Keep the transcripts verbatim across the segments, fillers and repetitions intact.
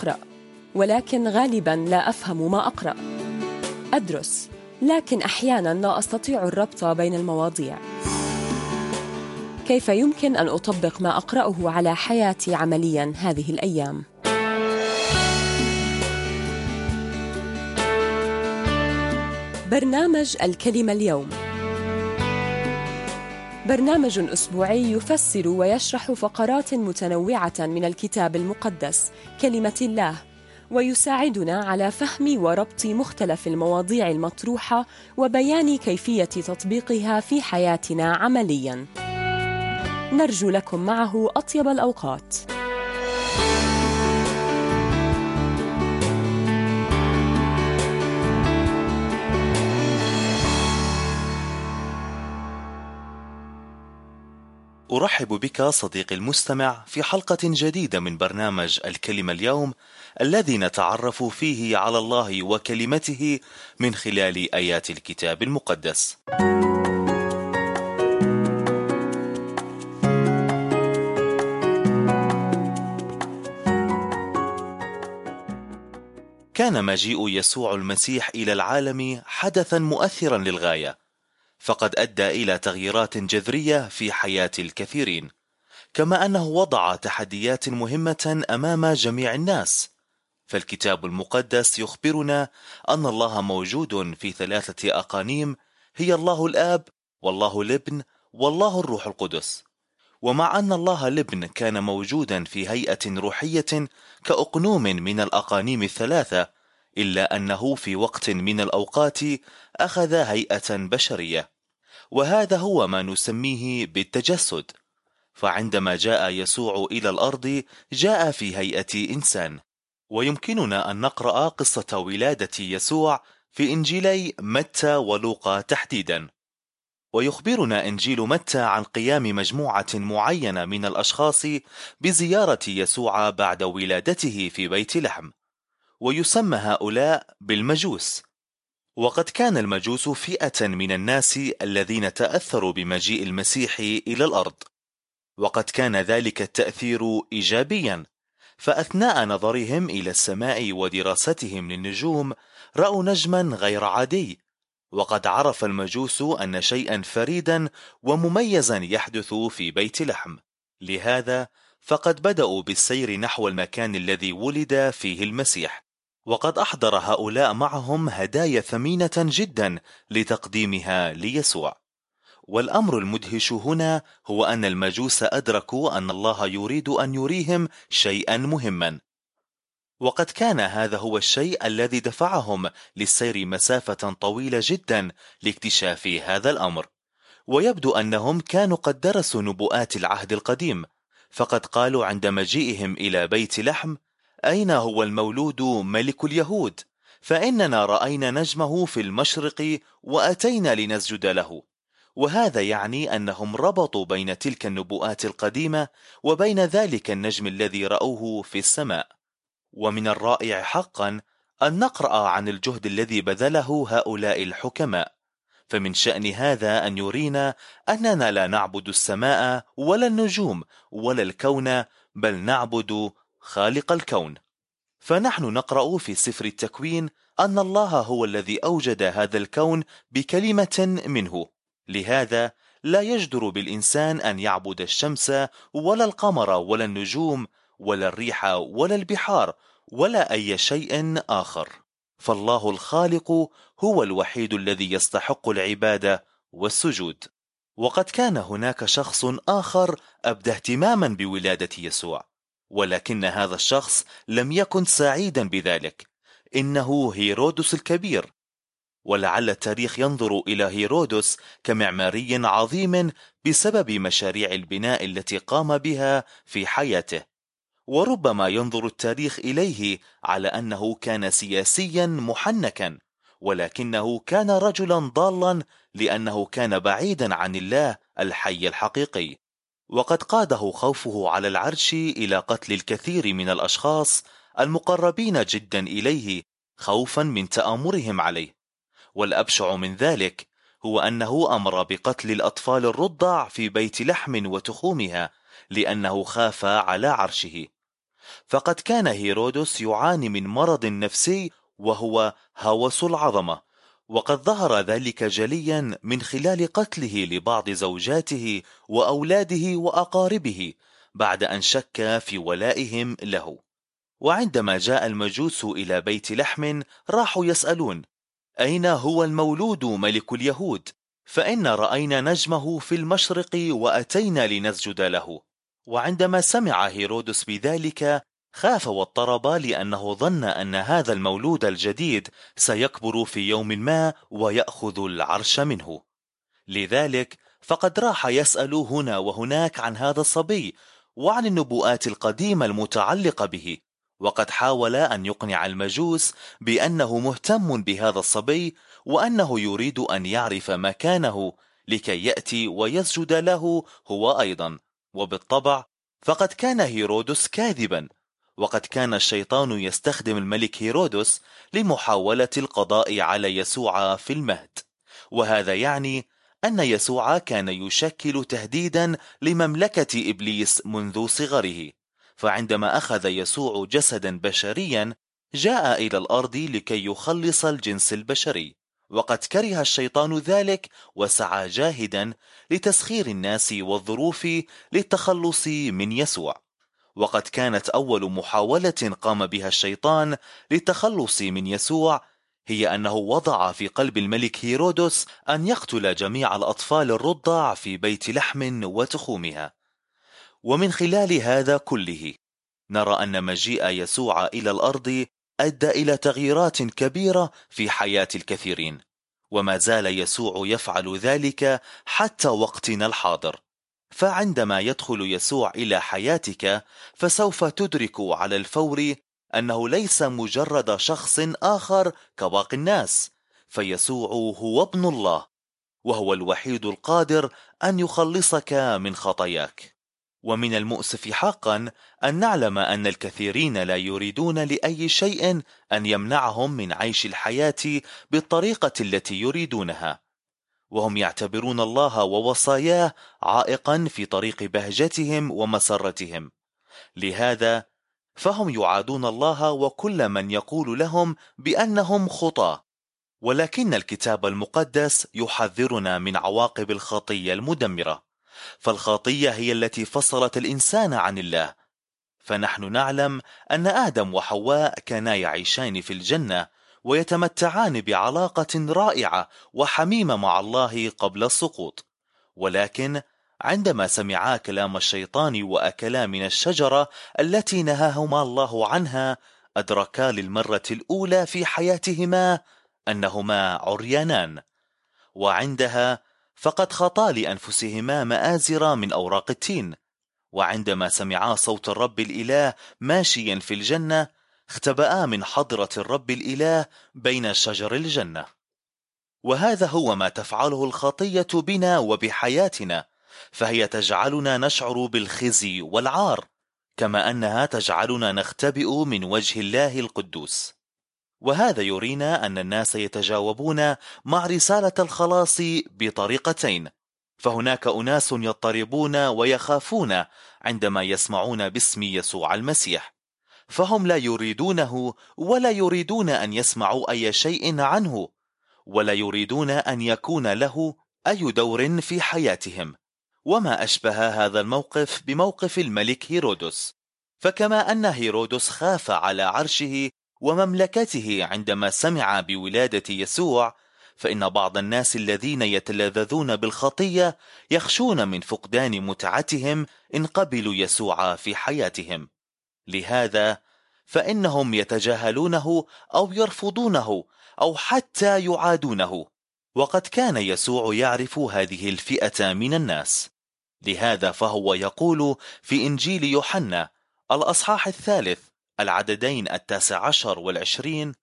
أقرأ، ولكن غالباً لا أفهم ما أقرأ. أدرس، لكن أحياناً لا أستطيع الربط بين المواضيع. كيف يمكن أن أطبق ما أقرأه على حياتي عملياً هذه الأيام؟ برنامج الكلمة اليوم برنامج أسبوعي يفسر ويشرح فقرات متنوعة من الكتاب المقدس كلمة الله، ويساعدنا على فهم وربط مختلف المواضيع المطروحة وبيان كيفية تطبيقها في حياتنا عملياً. نرجو لكم معه أطيب الأوقات. أرحب بك صديقي المستمع في حلقة جديدة من برنامج الكلمة اليوم، الذي نتعرف فيه على الله وكلمته من خلال آيات الكتاب المقدس. كان مجيء يسوع المسيح إلى العالم حدثا مؤثرا للغاية، فقد أدى إلى تغييرات جذرية في حياة الكثيرين، كما أنه وضع تحديات مهمة أمام جميع الناس. فالكتاب المقدس يخبرنا أن الله موجود في ثلاثة أقانيم، هي الله الآب والله الابن والله الروح القدس. ومع أن الله الابن كان موجودا في هيئة روحية كأقنوم من الأقانيم الثلاثة، إلا أنه في وقت من الأوقات أخذ هيئة بشرية، وهذا هو ما نسميه بالتجسد. فعندما جاء يسوع إلى الأرض جاء في هيئة إنسان. ويمكننا أن نقرأ قصة ولادة يسوع في إنجيلي متى ولوقا تحديدا. ويخبرنا إنجيل متى عن قيام مجموعة معينة من الأشخاص بزيارة يسوع بعد ولادته في بيت لحم، ويسمى هؤلاء بالمجوس. وقد كان المجوس فئة من الناس الذين تأثروا بمجيء المسيح إلى الأرض، وقد كان ذلك التأثير إيجابيا، فأثناء نظرهم إلى السماء ودراستهم للنجوم رأوا نجما غير عادي. وقد عرف المجوس أن شيئا فريدا ومميزا يحدث في بيت لحم، لهذا فقد بدأوا بالسير نحو المكان الذي ولد فيه المسيح. وقد أحضر هؤلاء معهم هدايا ثمينة جدا لتقديمها ليسوع. والأمر المدهش هنا هو أن المجوس أدركوا أن الله يريد أن يريهم شيئا مهما، وقد كان هذا هو الشيء الذي دفعهم للسير مسافة طويلة جدا لاكتشاف هذا الأمر. ويبدو أنهم كانوا قد درسوا نبوءات العهد القديم، فقد قالوا عند مجيئهم إلى بيت لحم: أين هو المولود ملك اليهود؟ فإننا رأينا نجمه في المشرق وأتينا لنسجد له. وهذا يعني أنهم ربطوا بين تلك النبوءات القديمة وبين ذلك النجم الذي رأوه في السماء. ومن الرائع حقا أن نقرأ عن الجهد الذي بذله هؤلاء الحكماء، فمن شأن هذا أن يرينا أننا لا نعبد السماء ولا النجوم ولا الكون، بل نعبد خالق الكون. فنحن نقرأ في سفر التكوين أن الله هو الذي أوجد هذا الكون بكلمة منه، لهذا لا يجدر بالإنسان أن يعبد الشمس ولا القمر ولا النجوم ولا الريح ولا البحار ولا أي شيء آخر، فالله الخالق هو الوحيد الذي يستحق العبادة والسجود. وقد كان هناك شخص آخر أبدى اهتماما بولادة يسوع، ولكن هذا الشخص لم يكن سعيدا بذلك، إنه هيرودس الكبير. ولعل التاريخ ينظر إلى هيرودس كمعماري عظيم بسبب مشاريع البناء التي قام بها في حياته، وربما ينظر التاريخ إليه على أنه كان سياسيا محنكا، ولكنه كان رجلا ضالا لأنه كان بعيدا عن الله الحي الحقيقي. وقد قاده خوفه على العرش إلى قتل الكثير من الأشخاص المقربين جدا إليه خوفا من تآمرهم عليه. والأبشع من ذلك هو أنه أمر بقتل الأطفال الرضع في بيت لحم وتخومها لأنه خاف على عرشه. فقد كان هيرودس يعاني من مرض نفسي وهو هوس العظمة، وقد ظهر ذلك جليا من خلال قتله لبعض زوجاته وأولاده وأقاربه بعد أن شك في ولائهم له. وعندما جاء المجوس إلى بيت لحم راحوا يسألون: أين هو المولود ملك اليهود؟ فإن رأينا نجمه في المشرق وأتينا لنسجد له. وعندما سمع هيرودس بذلك خاف واضطرب، لأنه ظن أن هذا المولود الجديد سيكبر في يوم ما ويأخذ العرش منه. لذلك فقد راح يسأل هنا وهناك عن هذا الصبي وعن النبوءات القديمة المتعلقة به، وقد حاول أن يقنع المجوس بأنه مهتم بهذا الصبي وأنه يريد أن يعرف مكانه لكي يأتي ويسجد له هو أيضا. وبالطبع فقد كان هيرودس كاذبا، وقد كان الشيطان يستخدم الملك هيرودس لمحاولة القضاء على يسوع في المهد، وهذا يعني أن يسوع كان يشكل تهديدا لمملكة إبليس منذ صغره. فعندما أخذ يسوع جسدا بشريا جاء إلى الأرض لكي يخلص الجنس البشري، وقد كره الشيطان ذلك وسعى جاهدا لتسخير الناس والظروف للتخلص من يسوع. وقد كانت أول محاولة قام بها الشيطان للتخلص من يسوع هي أنه وضع في قلب الملك هيرودس أن يقتل جميع الأطفال الرضع في بيت لحم وتخومها. ومن خلال هذا كله نرى أن مجيء يسوع إلى الأرض أدى إلى تغييرات كبيرة في حياة الكثيرين، وما زال يسوع يفعل ذلك حتى وقتنا الحاضر. فعندما يدخل يسوع إلى حياتك فسوف تدرك على الفور أنه ليس مجرد شخص آخر كباقي الناس، فيسوع هو ابن الله، وهو الوحيد القادر أن يخلصك من خطاياك. ومن المؤسف حقا أن نعلم أن الكثيرين لا يريدون لأي شيء أن يمنعهم من عيش الحياة بالطريقة التي يريدونها، وهم يعتبرون الله ووصاياه عائقا في طريق بهجتهم ومسرتهم. لهذا فهم يعادون الله وكل من يقول لهم بأنهم خطاة. ولكن الكتاب المقدس يحذرنا من عواقب الخطية المدمرة، فالخطية هي التي فصلت الإنسان عن الله. فنحن نعلم أن آدم وحواء كانا يعيشان في الجنة ويتمتعان بعلاقة رائعة وحميمة مع الله قبل السقوط، ولكن عندما سمعا كلام الشيطان وأكلا من الشجرة التي نهاهما الله عنها أدركا للمرة الأولى في حياتهما أنهما عريانان، وعندها فقد خطا لأنفسهما مآزر من أوراق التين. وعندما سمعا صوت الرب الإله ماشيا في الجنة اختبأا من حضرة الرب الإله بين شجر الجنة. وهذا هو ما تفعله الخطية بنا وبحياتنا، فهي تجعلنا نشعر بالخزي والعار، كما أنها تجعلنا نختبئ من وجه الله القدوس. وهذا يرينا أن الناس يتجاوبون مع رسالة الخلاص بطريقتين، فهناك أناس يضطربون ويخافون عندما يسمعون باسم يسوع المسيح، فهم لا يريدونه ولا يريدون أن يسمعوا أي شيء عنه، ولا يريدون أن يكون له أي دور في حياتهم. وما أشبه هذا الموقف بموقف الملك هيرودس، فكما أن هيرودس خاف على عرشه ومملكته عندما سمع بولادة يسوع، فإن بعض الناس الذين يتلذذون بالخطية يخشون من فقدان متعتهم إن قبلوا يسوع في حياتهم. لهذا فإنهم يتجاهلونه أو يرفضونه أو حتى يعادونه، وقد كان يسوع يعرف هذه الفئة من الناس. لهذا فهو يقول في إنجيل يوحنا الأصحاح الثالث العددين التاسع عشر والعشرين: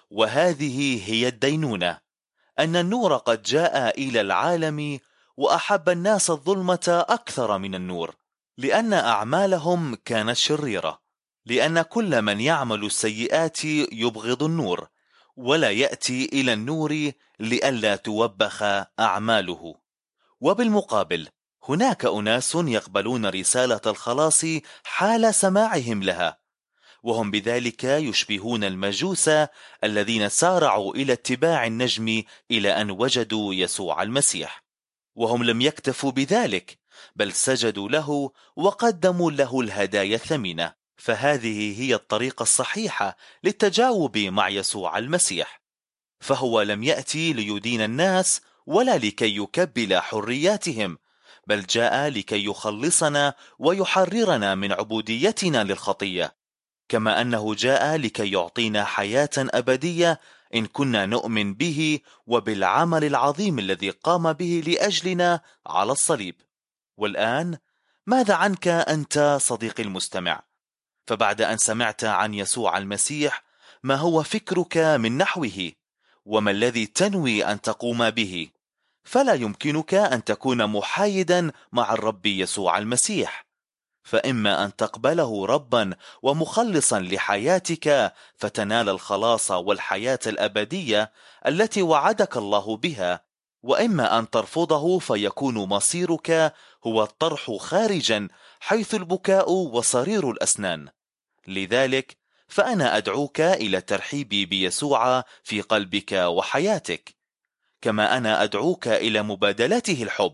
وهذه هي الدينونة، أن النور قد جاء إلى العالم وأحب الناس الظلمة أكثر من النور، لأن أعمالهم كانت شريرة، لأن كل من يعمل السيئات يبغض النور ولا يأتي إلى النور لئلا توبخ أعماله. وبالمقابل هناك أناس يقبلون رسالة الخلاص حال سماعهم لها، وهم بذلك يشبهون المجوس الذين سارعوا إلى اتباع النجم إلى أن وجدوا يسوع المسيح، وهم لم يكتفوا بذلك بل سجدوا له وقدموا له الهدايا الثمينة. فهذه هي الطريقة الصحيحة للتجاوب مع يسوع المسيح، فهو لم يأتي ليدين الناس ولا لكي يكبل حرياتهم، بل جاء لكي يخلصنا ويحررنا من عبوديتنا للخطية، كما أنه جاء لكي يعطينا حياة أبدية إن كنا نؤمن به وبالعمل العظيم الذي قام به لأجلنا على الصليب. والآن ماذا عنك أنت صديقي المستمع؟ فبعد أن سمعت عن يسوع المسيح، ما هو فكرك من نحوه؟ وما الذي تنوي أن تقوم به؟ فلا يمكنك أن تكون محايدا مع الرب يسوع المسيح، فإما أن تقبله ربا ومخلصا لحياتك فتنال الخلاص والحياة الأبدية التي وعدك الله بها، وإما أن ترفضه فيكون مصيرك هو الطرح خارجا حيث البكاء وصرير الأسنان. لذلك فأنا أدعوك إلى الترحيب بيسوع في قلبك وحياتك، كما أنا أدعوك إلى مبادلته الحب،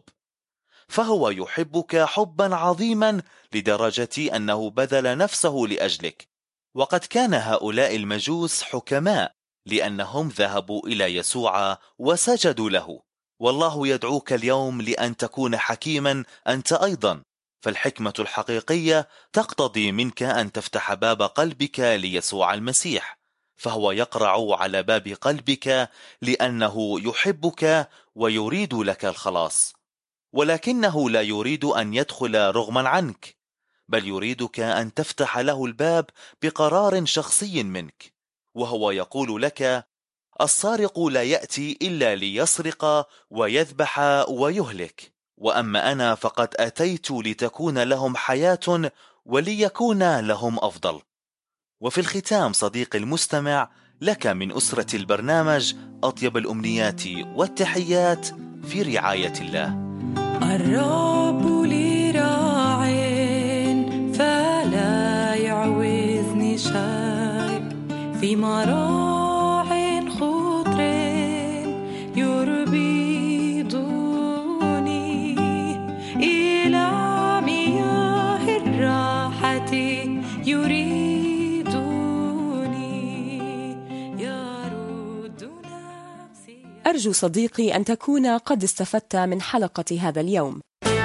فهو يحبك حبا عظيما لدرجة أنه بذل نفسه لأجلك. وقد كان هؤلاء المجوس حكماء لأنهم ذهبوا إلى يسوع وسجدوا له، والله يدعوك اليوم لأن تكون حكيما أنت أيضا، فالحكمة الحقيقية تقتضي منك أن تفتح باب قلبك ليسوع المسيح، فهو يقرع على باب قلبك لأنه يحبك ويريد لك الخلاص، ولكنه لا يريد أن يدخل رغما عنك، بل يريدك أن تفتح له الباب بقرار شخصي منك، وهو يقول لك: السارق لا يأتي إلا ليسرق ويذبح ويهلك، وأما أنا فقد أتيت لتكون لهم حياة وليكون لهم أفضل. وفي الختام صديقي المستمع، لك من أسرة البرنامج أطيب الأمنيات والتحيات في رعاية الله. الرب لي راع فلا يعوزني شيء، في مراع خضر يربضني، إلى مياه الراحة يريدني، يرد نفسي. أرجو صديقي أن تكون قد استفدت من حلقة هذا اليوم.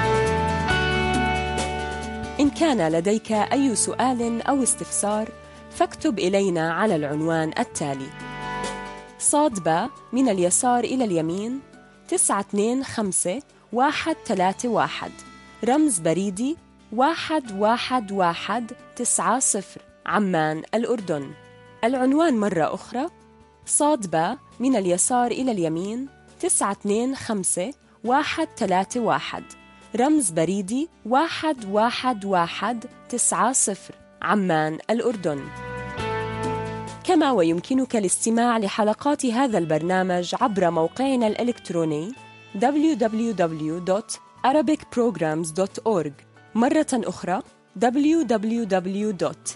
إن كان لديك أي سؤال أو استفسار فاكتب إلينا على العنوان التالي: صاد باء من اليسار إلى اليمين تسعة اثنين خمسة واحد ثلاثة واحد، رمز بريدي واحد واحد واحد تسعة صفر، عمان الأردن. العنوان مرة أخرى: صاد باء من اليسار إلى اليمين تسعة اثنين خمسة واحد ثلاثة واحد، رمز بريدي واحد واحد واحد تسعة صفر، عمان الأردن. كما ويمكنك الاستماع لحلقات هذا البرنامج عبر موقعنا الإلكتروني دبليو دبليو دبليو دوت arabic programs دوت أورج، مرة أخرى دبليو دبليو دبليو دوت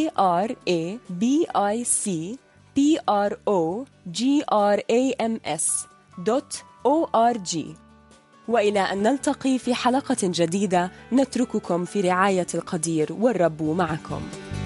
arabic programs دوت أورج. وإلى أن نلتقي في حلقة جديدة، نترككم في رعاية القدير، والرب معكم.